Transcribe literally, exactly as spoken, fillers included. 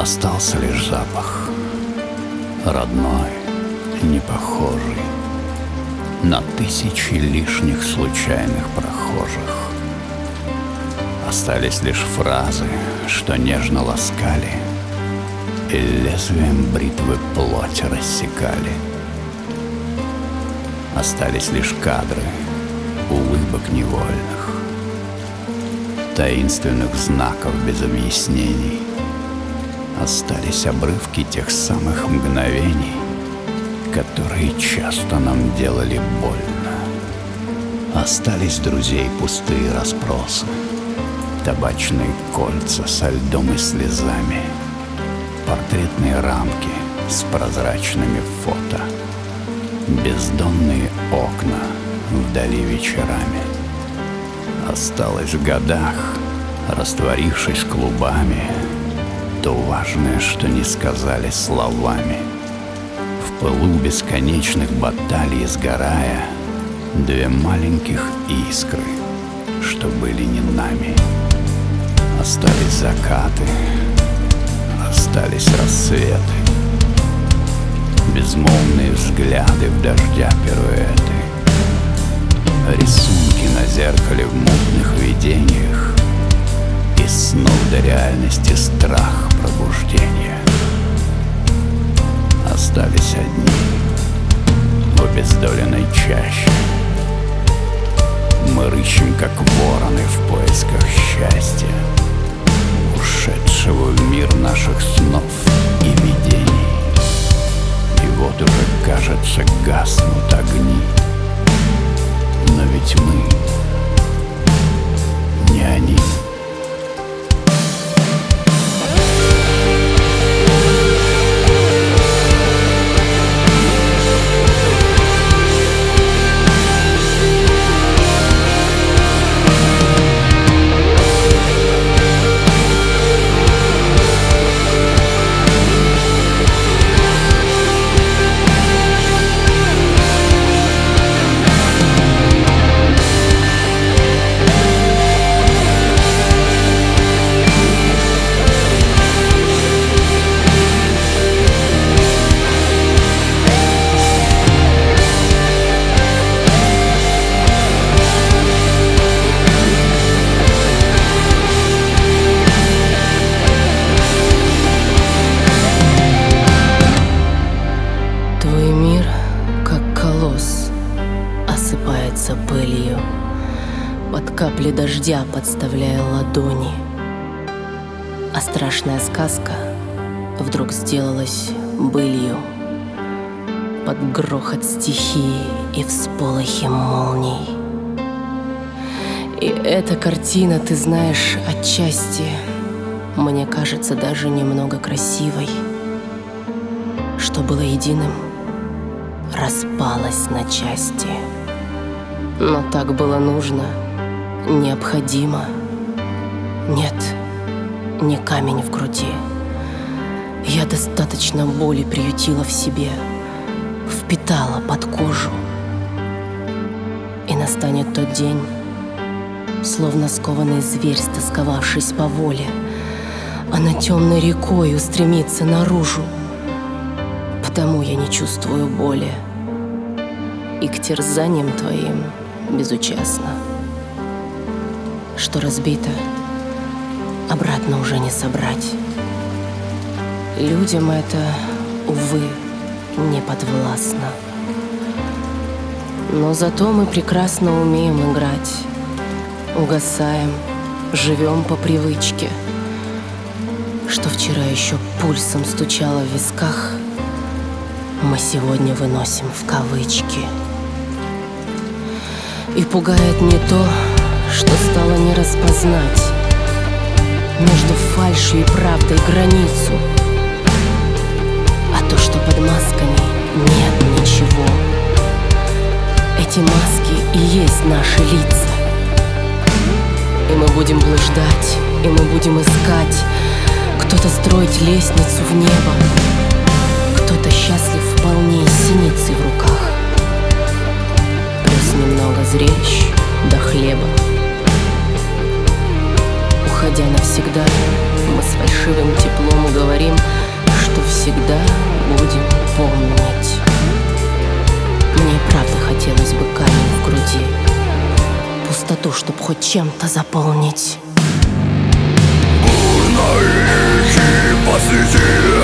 Остался лишь запах, родной, непохожий на тысячи лишних случайных прохожих. Остались лишь фразы, что нежно ласкали и лезвием бритвы плоть рассекали. Остались лишь кадры улыбок невольных, таинственных знаков без объяснений. Остались обрывки тех самых мгновений, которые часто нам делали больно. Остались друзей пустые расспросы, табачные кольца со льдом и слезами, портретные рамки с прозрачными фото, бездонные окна вдали вечерами. Осталось в годах, растворившись клубами, то важное, что не сказали словами. В пылу бесконечных баталий сгорая, две маленьких искры, что были не нами. Остались закаты, остались рассветы, безмолвные взгляды в дождя пируэты, рисунки на зеркале в мутных видениях, из снов до реальности страх пробуждения. Остались одни в обездоленной чаще. Мы рыщем, как вороны в поисках счастья, ушедшего в мир наших снов и видений. И вот уже, кажется, гаснут огни, но ведь мы не они. Пылью, под капли дождя подставляя ладони. А страшная сказка вдруг сделалась былью под грохот стихии и всполохи молний. И эта картина, ты знаешь, отчасти мне кажется даже немного красивой. Что было единым, распалось на части. Но так было нужно, необходимо. Нет, не камень в груди. Я достаточно боли приютила в себе, впитала под кожу. И настанет тот день, словно скованный зверь, стосковавшись по воле, она темной рекой устремится наружу. Потому я не чувствую боли и к терзаниям твоим безучастно. Что разбито, обратно уже не собрать. Людям это, увы, не подвластно. Но зато мы прекрасно умеем играть. Угасаем, живем по привычке. Что вчера еще пульсом стучало в висках, мы сегодня выносим в кавычки. И пугает не то, что стало не распознать между фальшью и правдой границу, а то, что под масками нет ничего. Эти маски и есть наши лица. И мы будем блуждать, и мы будем искать. Кто-то строить лестницу в небо, кто-то счастлив вполне с синицей в руках. Немного зрелищ до хлеба. Уходя навсегда, мы с фальшивым теплом говорим: всегда будем помнить. Мне и правда хотелось бы камень в груди, пустоту, чтоб хоть чем-то заполнить. Бурно реки посреди